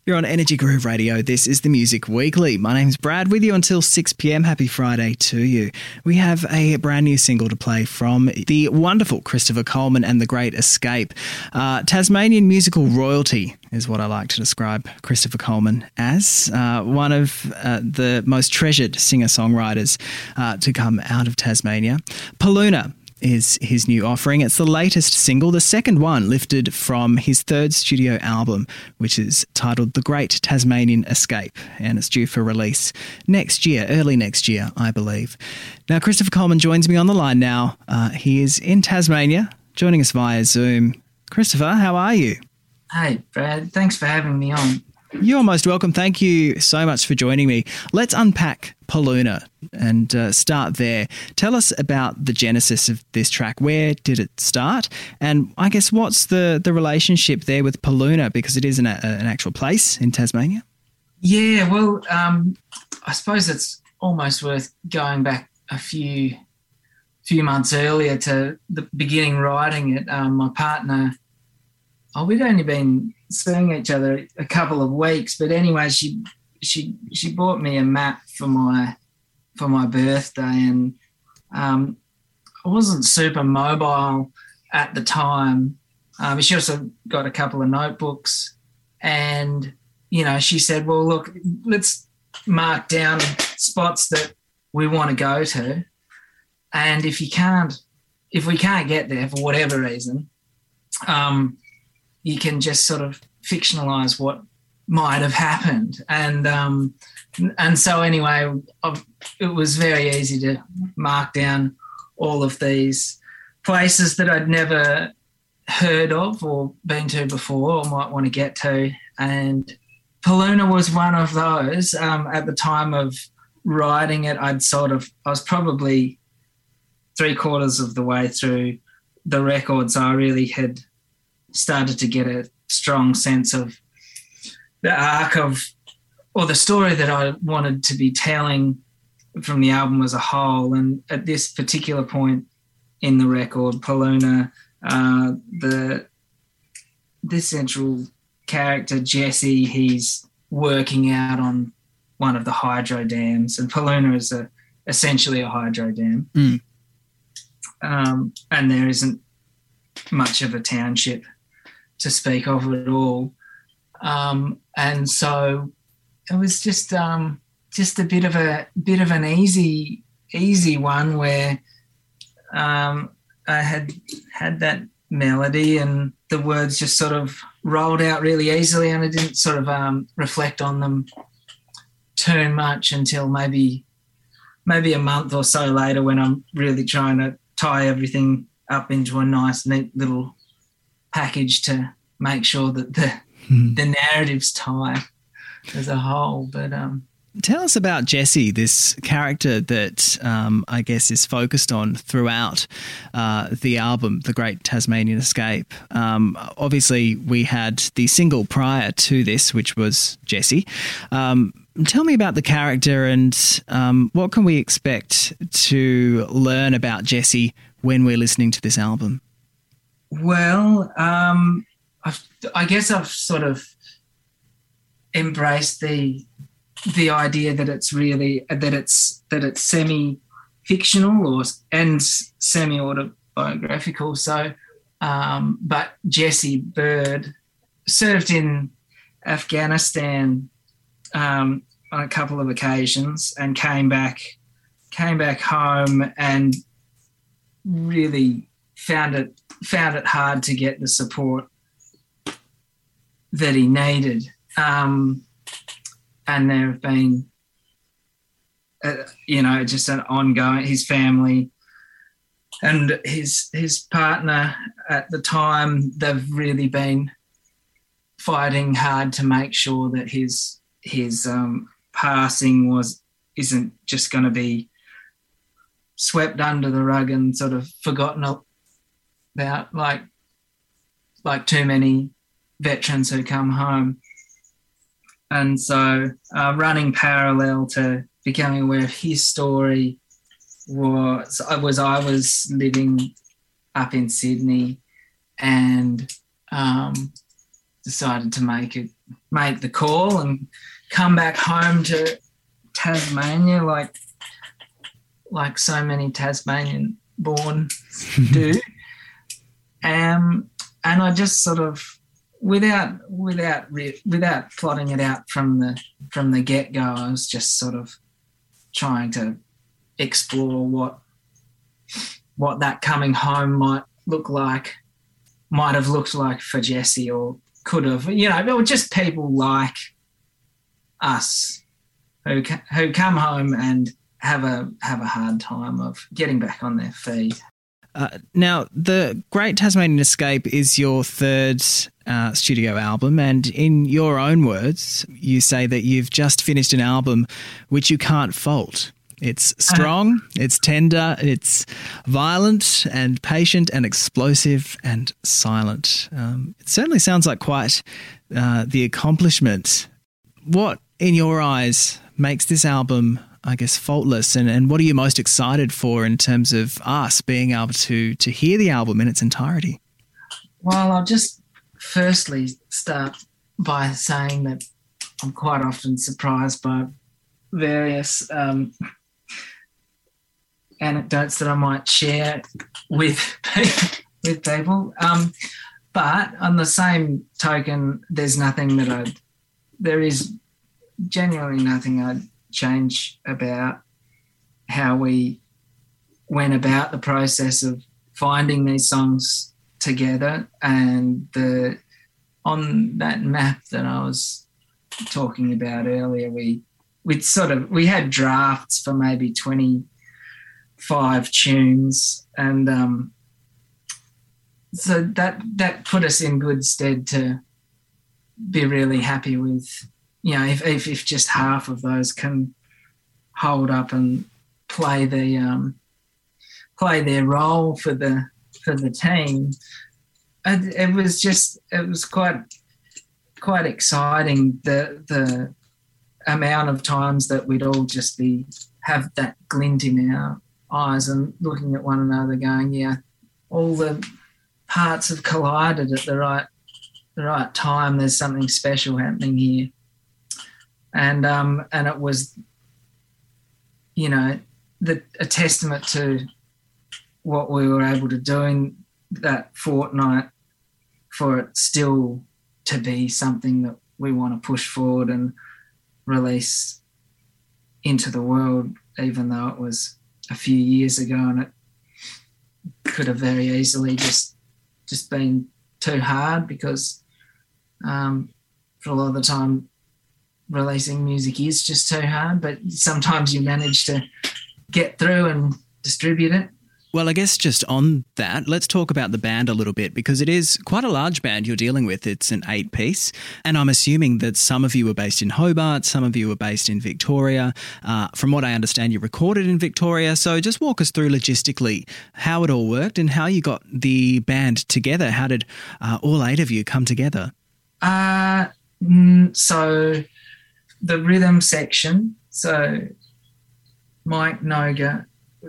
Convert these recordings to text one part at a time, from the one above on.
You're on Energy Groove Radio. This is the Music Weekly. My name's Brad, with you until 6 p.m. Happy Friday to you. We have a brand new single to play from the wonderful Christopher Coleman and The Great Escape. Tasmanian musical royalty is what I like to describe Christopher Coleman as. One of the most treasured singer-songwriters to come out of Tasmania. Paloona is his new offering. It's the latest single, the second one lifted from his third studio album, which is titled The Great Tasmanian Escape, and it's due for release next year, early next year, I believe. Now, Christopher Coleman joins me on the line now. He is in Tasmania, joining us via Zoom. Christopher, how are you? Hey, Brad. Thanks for having me on. You're most welcome. Thank you so much for joining me. Let's unpack Paloona and start there. Tell us about the genesis of this track. Where did it start? And I guess what's the relationship there with Paloona, because it is an actual place in Tasmania? Yeah, well, I suppose it's almost worth going back a few months earlier to the beginning writing it. My partner, we'd only been seeing each other a couple of weeks, but anyway, she bought me a map for my birthday, and I wasn't super mobile at the time. She also got a couple of notebooks, and she said, "Well, look, let's mark down spots that we want to go to, and if we can't get there for whatever reason, you can just sort of fictionalize what might have happened." And so anyway, it was very easy to mark down all of these places that I'd never heard of or been to before or might want to get to. And Paloona was one of those. At the time of writing it, I was probably 3/4 of the way through the record, so I really had started to get a strong sense of the arc of, or the story that I wanted to be telling from the album as a whole. And at this particular point in the record, Paloona, this central character, Jesse, he's working out on one of the hydro dams, and Paloona is essentially a hydro dam. And there isn't much of a township to speak of at all. And so it was just a bit of an easy one where I had that melody and the words just sort of rolled out really easily, and I didn't sort of reflect on them too much until maybe a month or so later, when I'm really trying to tie everything up into a nice, neat little package to make sure that the narratives tie as a whole. But tell us about Jesse, this character that I guess is focused on throughout the album, The Great Tasmanian Escape. Obviously, we had the single prior to this, which was Jesse. Tell me about the character and what can we expect to learn about Jesse when we're listening to this album? Well, I guess I've sort of embraced the idea that it's really that it's semi-fictional and semi-autobiographical. So, but Jesse Bird served in Afghanistan on a couple of occasions and came back home and really found it hard to get the support that he needed. And there have been, just an ongoing, his family and his partner at the time, they've really been fighting hard to make sure that his passing isn't just going to be swept under the rug and sort of forgotten about, like too many veterans who come home. And so running parallel to becoming aware of his story was I was living up in Sydney and decided to make make the call and come back home to Tasmania like so many Tasmanian born do. And I just sort of, without plotting it out from the get-go, I was just sort of trying to explore what that coming home might have looked like for Jesse, or could have, or just people like us who come home and have a hard time of getting back on their feet. Now, The Great Tasmanian Escape is your third studio album, and in your own words, you say that you've just finished an album which you can't fault. It's strong, it's tender, it's violent and patient and explosive and silent. It certainly sounds like quite the accomplishment. What, in your eyes, makes this album, I guess, faultless, and what are you most excited for in terms of us being able to hear the album in its entirety? Well, I'll just firstly start by saying that I'm quite often surprised by various anecdotes that I might share with people. But on the same token, there is genuinely nothing I'd change about how we went about the process of finding these songs together. And on that map that I was talking about earlier, we had drafts for maybe 25 tunes, and so that put us in good stead to be really happy with, if just half of those can hold up and play their role for the team. It was quite exciting, the amount of times that we'd all just have that glint in our eyes and looking at one another going, yeah, all the parts have collided at the right time. There's something special happening here. And it was, a testament to what we were able to do in that fortnight, for it still to be something that we want to push forward and release into the world, even though it was a few years ago, and it could have very easily just been too hard, because for a lot of the time releasing music is just too hard, but sometimes you manage to get through and distribute it. Well, I guess just on that, let's talk about the band a little bit, because it is quite a large band you're dealing with. It's an 8-piece, and I'm assuming that some of you are based in Hobart, some of you are based in Victoria. From what I understand, you recorded in Victoria. So just walk us through logistically how it all worked and how you got the band together. How did all 8 of you come together? So the rhythm section, so Mike Noga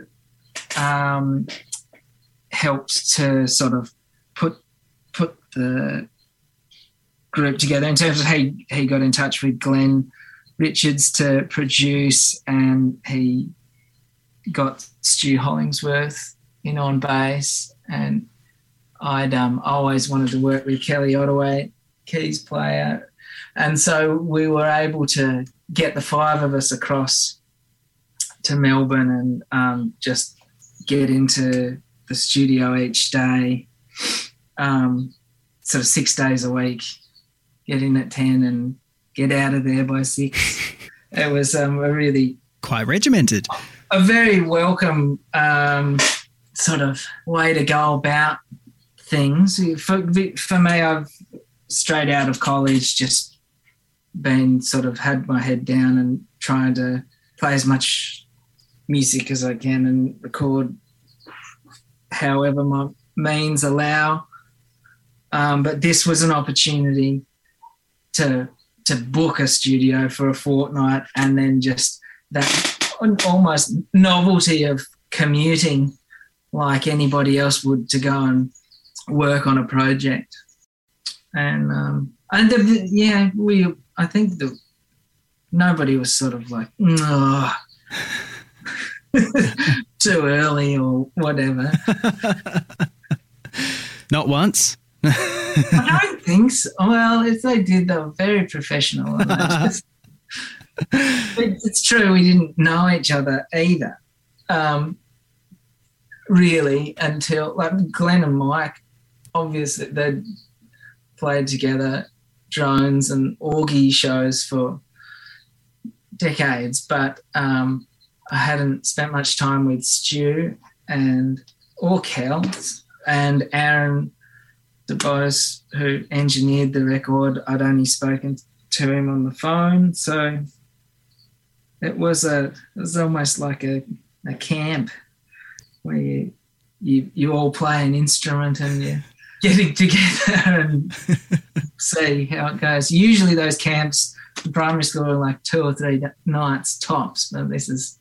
helped to sort of put the group together, in terms of he got in touch with Glenn Richards to produce, and he got Stu Hollingsworth in on bass, and I'd always wanted to work with Kelly Ottaway, keys player, and so we were able to get the 5 of us across to Melbourne and just get into the studio each day, sort of 6 days a week, get in at 10 and get out of there by 6. It was a really... Quite regimented. A very welcome sort of way to go about things. For me, I've straight out of college just been sort of had my head down and trying to play as much music as I can and record however my means allow. But this was an opportunity to book a studio for a fortnight, and then just that almost novelty of commuting like anybody else would to go and work on a project. And And I think nobody was sort of like, too early or whatever. Not once? I don't think so. Well, if they did, they were very professional. It's true, we didn't know each other either, really, until like Glenn and Mike, obviously they'd played together drones and orgy shows for decades, but I hadn't spent much time with Stu or Kel, and Aaron DeBose, who engineered the record. I'd only spoken to him on the phone, so it was almost like a camp where you all play an instrument and you're getting together and see how it goes. Usually those camps in primary school are like 2 or 3 nights tops, but this is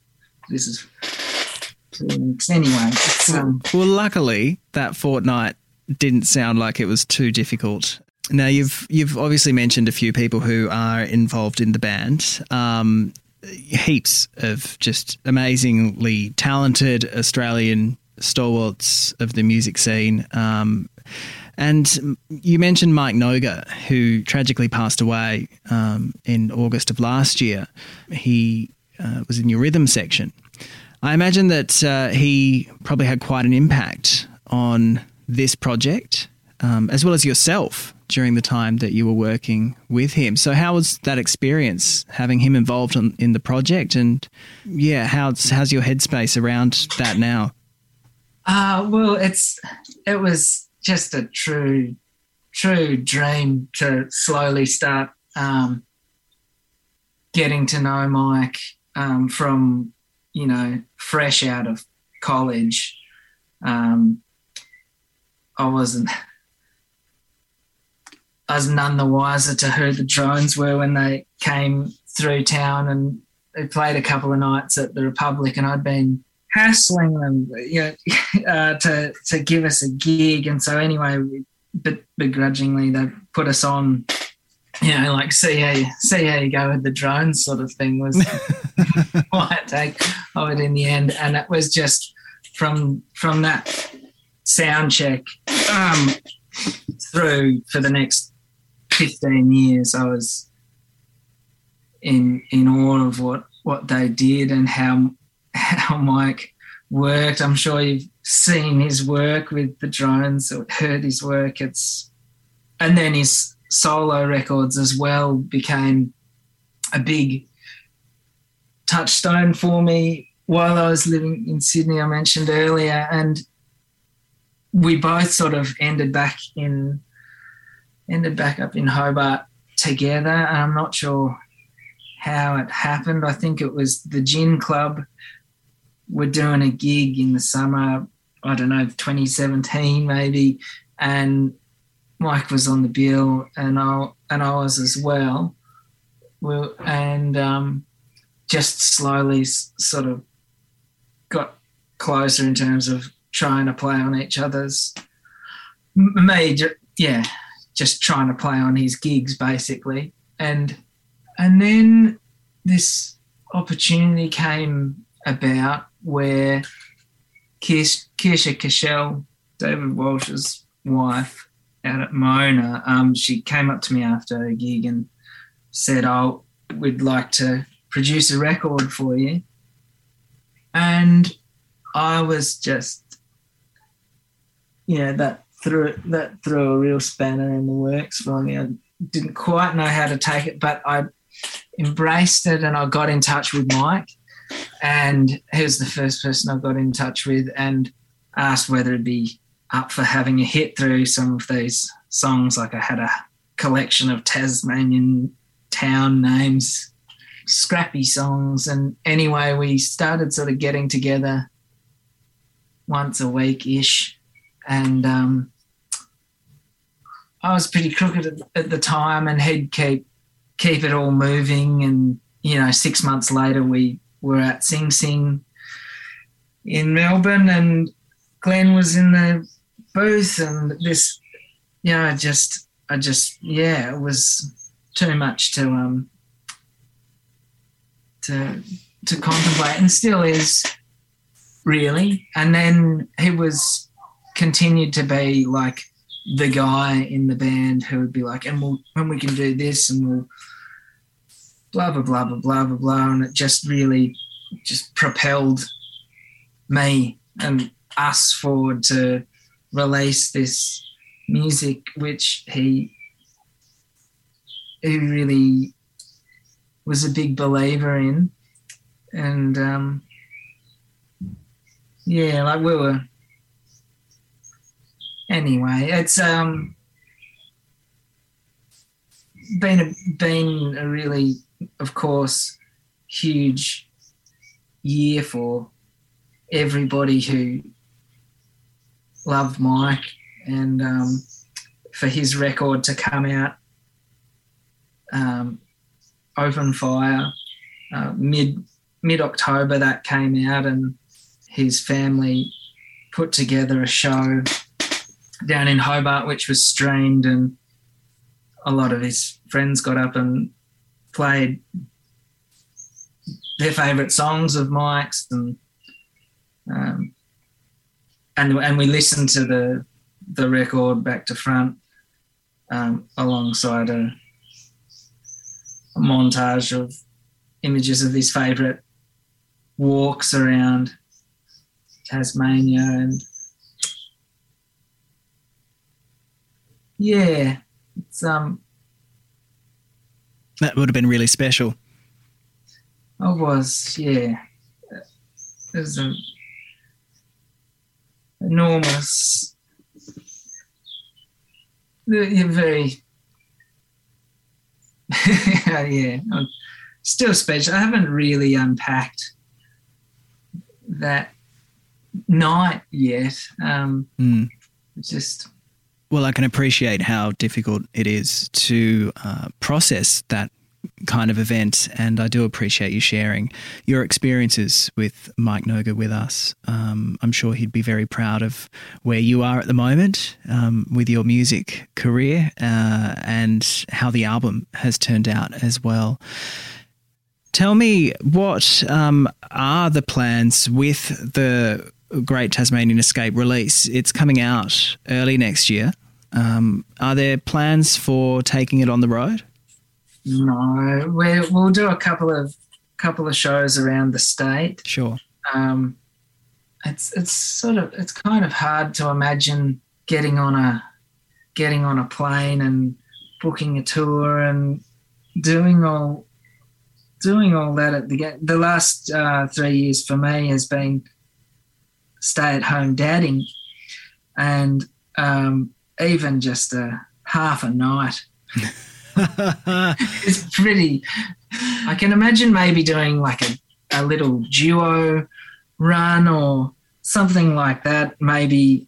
2 weeks anyway. Well, luckily that fortnight didn't sound like it was too difficult. Now you've obviously mentioned a few people who are involved in the band. Heaps of just amazingly talented Australian stalwarts of the music scene. And you mentioned Mike Noga, who tragically passed away in August of last year. He was in your rhythm section. I imagine that he probably had quite an impact on this project, as well as yourself during the time that you were working with him. So how was that experience, having him involved in the project? And yeah, how's your headspace around that now? Well, it was just a true dream to slowly start getting to know Mike from, fresh out of college. I was none the wiser to who the Drones were when they came through town, and they played a couple of nights at the Republic, and I'd been hassling them, to give us a gig. And so anyway, but begrudgingly they put us on, like see how you go with the Drones sort of thing was my take of it in the end. And it was just from that sound check through for the next 15 years, I was in awe of what they did and how Mike worked. I'm sure you've seen his work with the Drones or heard his work. And then his solo records as well became a big touchstone for me while I was living in Sydney, I mentioned earlier. And we both sort of ended back up in Hobart together, and I'm not sure how it happened. I think it was the Gin Club were doing a gig in the summer, I don't know, 2017 maybe, and Mike was on the bill and I was as well. Just slowly sort of got closer in terms of trying to play on each other's, just trying to play on his gigs basically. And then this opportunity came about where Kirsha Cashel, David Walsh's wife out at Mona, she came up to me after a gig and said, we'd like to produce a record for you. And I was just, that threw a real spanner in the works for me. I didn't quite know how to take it, but I embraced it, and I got in touch with Mike, and he was the first person I got in touch with and asked whether it'd be up for having a hit through some of these songs. Like I had a collection of Tasmanian town names, scrappy songs, and anyway, we started sort of getting together once a week-ish, and I was pretty crooked at the time, and he'd keep it all moving. And 6 months later we were at Sing Sing in Melbourne, and Glenn was in the booth, and this just I just, it was too much to contemplate, and still is, really. And then he was continued to be like the guy in the band who would be like, and when we can do this, and we'll blah blah blah blah blah blah blah, and it just really just propelled me and us forward to release this music, which he really was a big believer in. And like we were, anyway, it's been a really, of course, huge year for everybody who loved Mike, and for his record to come out, Open Fire, mid-October that came out, and his family put together a show down in Hobart which was streamed, and a lot of his friends got up and played their favourite songs of Mike's, and we listened to the record back to front, alongside a montage of images of his favourite walks around Tasmania, and it's that would have been really special. It was, it was an enormous, very, still special. I haven't really unpacked that night yet. Just, well, I can appreciate how difficult it is to process that kind of event, and I do appreciate you sharing your experiences with Mike Noga with us. I'm sure he'd be very proud of where you are at the moment with your music career, and how the album has turned out as well. Tell me, what are the plans with the Great Tasmanian Escape release? It's coming out early next year. Are there plans for taking it on the road? No, we'll do a couple of shows around the state. Sure. It's kind of hard to imagine getting on a plane and booking a tour and doing all that at the last 3 years for me has been stay-at-home dadding, and even just a half a night. It's pretty. I can imagine maybe doing like a little duo run or something like that, maybe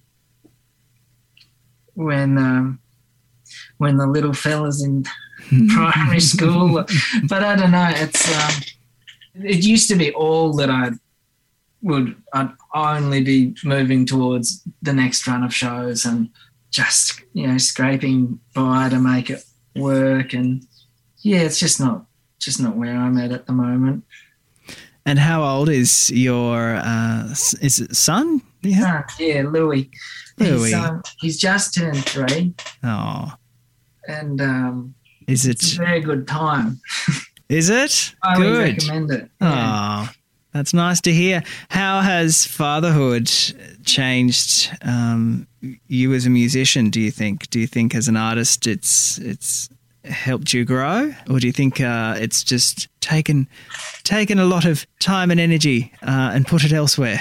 when the little fella's in primary school. But I don't know. It used to be all that I'd only be moving towards the next run of shows and just scraping by to make it work, and it's just not where I'm at the moment. And how old is your is it son? Yeah, Louis. He's just turned 3. Oh, and it's a very good time. Is it? I would recommend it. Yeah. Oh, that's nice to hear. How has fatherhood changed you as a musician, do you think? Do you think as an artist it's helped you grow? Or do you think it's just taken a lot of time and energy and put it elsewhere?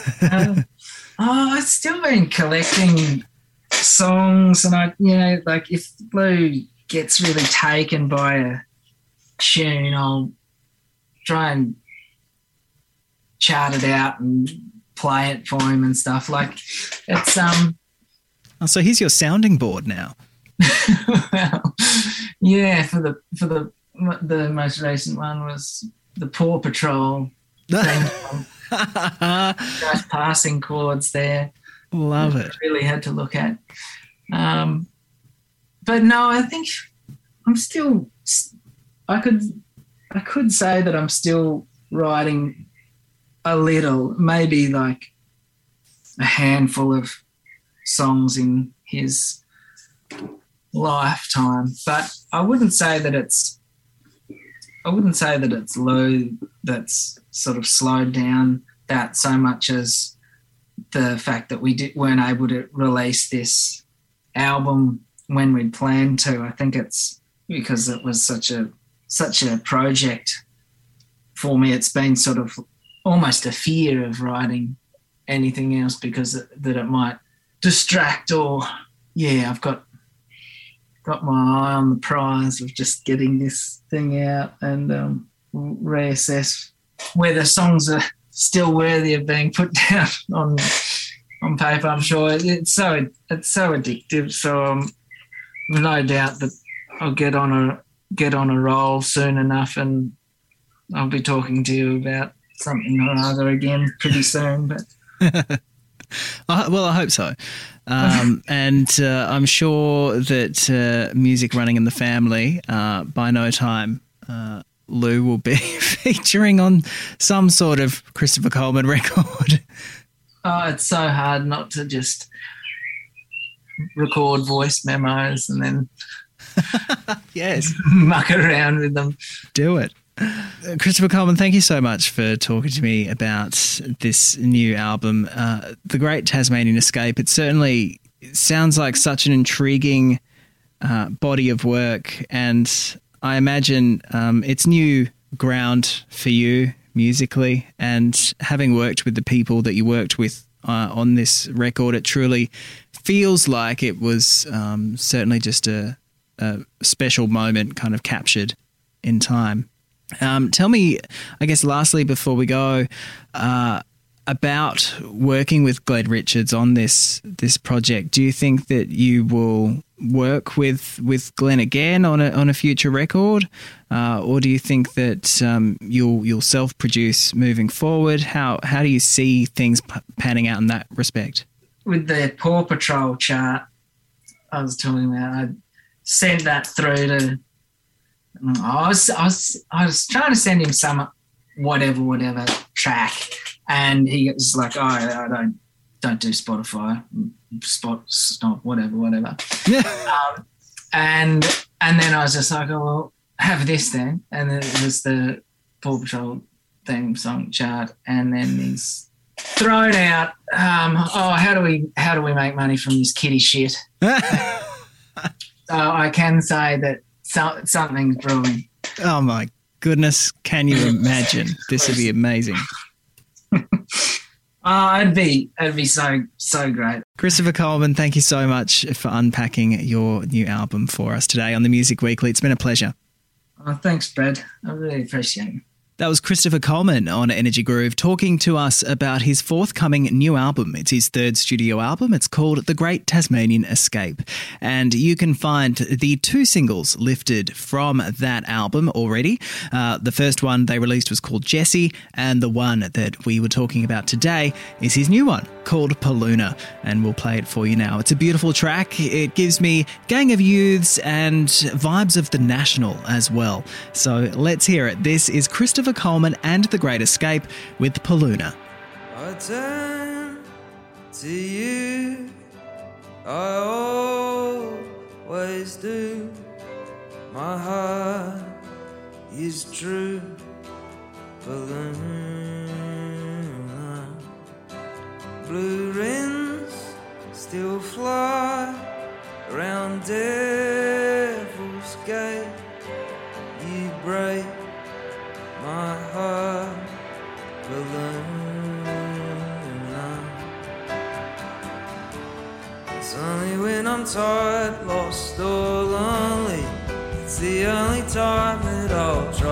I've still been collecting songs, and like if Lou gets really taken by a tune, I'll try and chart it out and play it for him and stuff. Like it's so he's your sounding board now. Well, yeah, for the most recent one was the Paw Patrol thing. Just passing chords there. Love it. Really had to look at. but no, I think I'm still. I could say that I'm still writing a little, maybe like a handful of songs in his lifetime, but I wouldn't say that it's low, that's sort of slowed down that so much as the fact that we weren't able to release this album when we'd planned to. I think it's because it was such a project for me. It's been sort of almost a fear of writing anything else because that it might distract, or I've got my eye on the prize of just getting this thing out and reassess whether songs are still worthy of being put down on paper. I'm sure it's so addictive. So no doubt that I'll get on a roll soon enough, and I'll be talking to you about something or other again pretty soon. But well, I hope so. And I'm sure that music running in the family, by no time, Lou will be featuring on some sort of Christopher Coleman record. Oh, it's so hard not to just record voice memos and then yes, muck around with them. Do it. Christopher Coleman, thank you so much for talking to me about this new album, The Great Tasmanian Escape. It certainly sounds like such an intriguing body of work, and I imagine it's new ground for you musically, and having worked with the people that you worked with on this record, it truly feels like it was certainly just a special moment kind of captured in time. Tell me, I guess, lastly, before we go, about working with Glenn Richards on this project. Do you think that you will work with Glenn again on a future record, or do you think that you'll self-produce moving forward? How do you see things panning out in that respect? With the Paw Patrol chart I was talking about, I sent that through to. I was trying to send him some whatever track, and he was like, "Oh, I don't do Spotify, stop, whatever." And then I was just like, "Oh, well, have this then," and then it was the Paw Patrol theme song chart, and then he's thrown out, how do we make money from this kitty shit? So I can say that. Something's brewing. Oh my goodness! Can you imagine? This would be amazing. It'd be so great. Christopher Coleman, thank you so much for unpacking your new album for us today on the Music Weekly. It's been a pleasure. Oh, thanks, Brad. I really appreciate it. That was Christopher Coleman on Energy Groove talking to us about his forthcoming new album. It's his third studio album. It's called The Great Tasmanian Escape. And you can find the 2 singles lifted from that album already. The first one they released was called Jessie, and the one that we were talking about today is his new one called Paluna, and we'll play it for you now. It's a beautiful track. It gives me Gang of Youths and vibes of The National as well. So let's hear it. This is Christopher Coleman and The Great Escape with Paluna. I turn to you, I always do. My heart is true. Paluna. Blue winds still fly around Devil's Gate. You break my heart, Paluna. It's only when I'm tired, lost or lonely, it's the only time that I'll try